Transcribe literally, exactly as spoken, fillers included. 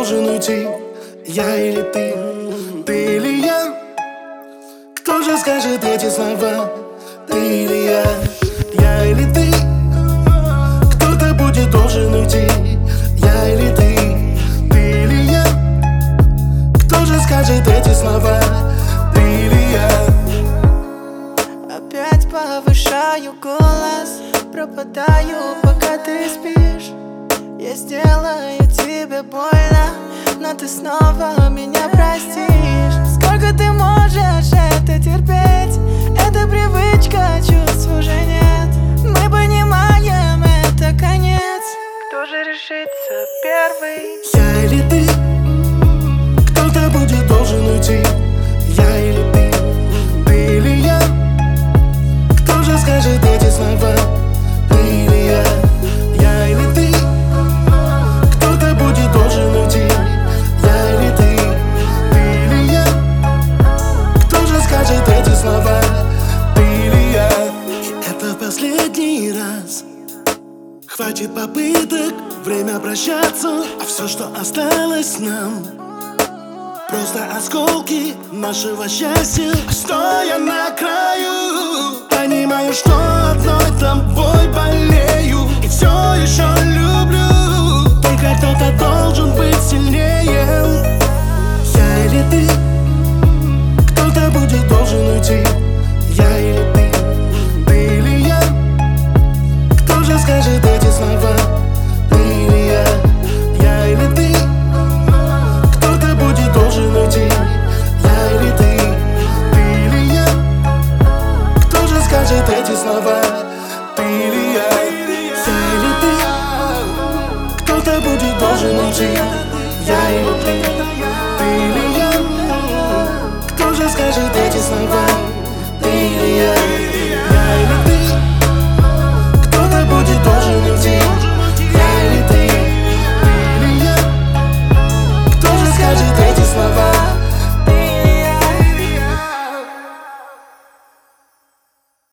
должен уйти? Я или ты? Ты или я? Кто же скажет эти слова? Ты или я? Я или ты? Кто-то будет должен уйти? Я или ты? Ты или я? Кто же скажет эти слова? Ты или я? Опять повышаю голос, пропадаю, пока ты спишь. Я сделаю тебе больно, но ты снова меня простишь. Сколько ты можешь это терпеть? Это привычка, чувств уже нет. Мы понимаем, это конец. Кто же решится первый? Я или ты? Кто-то будет должен уйти? Я или ты? Ты или я? Кто же скажет эти слова? Ты или я? Я или ты? Кто-то будет должен уйти? Я или ты? Ты или я? Кто же скажет эти слова? Ты или я? Это последний раз. Хватит попыток, время прощаться. А все, что осталось нам, просто осколки нашего счастья. Стоя на краю, понимаю, что одной тобой болею и все еще люблю. Только кто-то должен быть сильнее. Я или ты? Кто-то будет должен уйти? Я или ты? Ты или я? Кто же скажет эти слова? Ты или я? Я или ты? Кто-то будет должен уйти? Я или ты? Ты или я? Кто же скажет эти слова? Ты или я? Я или ты? Кто-то будет должен уйти? Я или ты?